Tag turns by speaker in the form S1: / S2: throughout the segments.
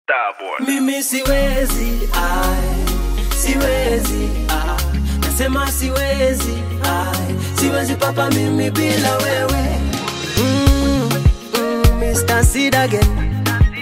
S1: Mimi siwezi, siwezi, nasema siwezi, siwezi papa mimi bila wewe. Mr. Sid again.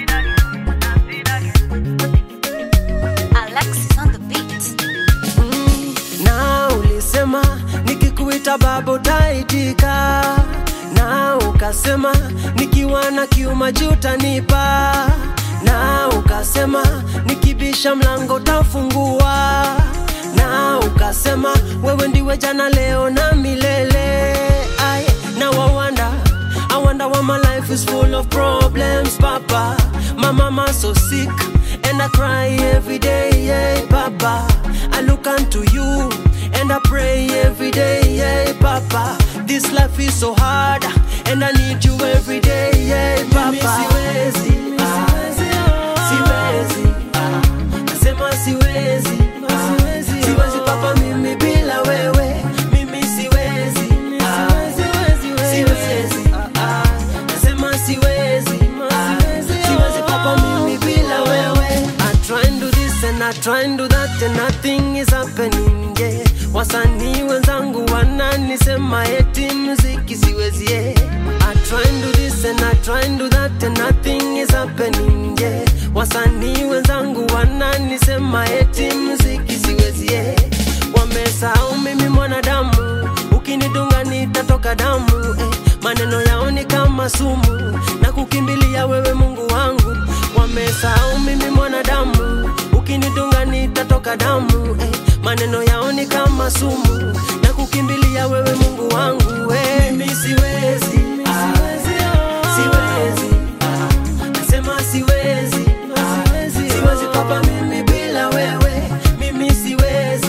S2: Alexis on the beat.
S1: Na ulisema nikikuita babo taitika, na ukasema nikiwa na kiuma utanipa, na ukasema nikibisha mlango utafungua, na ukasema wewe ndiwe jana leo na milele. Now I wonder why my life is full of problems, Papa. My mama so sick and I cry every day, yeah, Papa. I look unto you and I pray every day, yeah, Papa. This life is so hard and I need you every day, yeah, Papa. Siwezi, siwezi, nasema siwezi, siwezi papa mimi bila wewe. Mimi siwezi, siwezi, nasema siwezi, siwezi papa mimi bila wewe. I try and do this and I try and do that and nothing is happening, yeah. Wasanii wenzangu wananisema eti muziki siwezi, yeah. I try and do this and I try and do that and nothing is happening, yeah. Wasanii wenzangu wananisema eti muziki siwezi, yeah. Wamesahau mimi mwanadamu, ukinidunga nitatoka damu, maneno yao ni kama sumu, na kukimbilia wewe Mungu wangu. Wamesahau mimi mwanadamu, ukinidunga nitatoka damu, maneno yao ni kama sumu, na kukimbilia wewe Mungu wangu. Mimi siwezi, siwezi, nasema siwezi, siwezi papa mimi bila wewe. Mimi siwezi,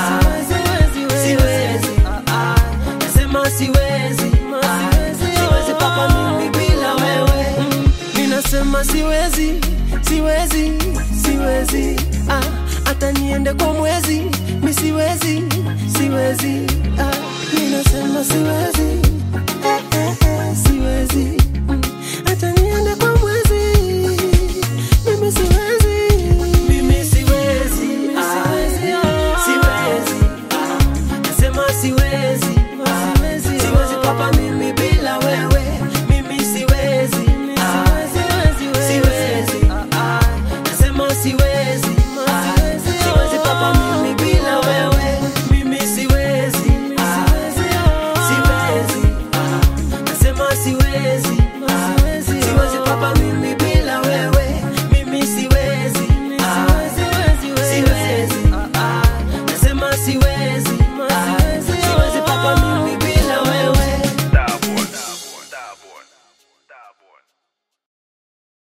S1: siwezi, nasema siwezi, siwezi papa mimi bila wewe. Ninasema siwezi, siwezi, siwezi, hata niende kwa mwezi, mi siwezi, siwezi, ninasema siwezi.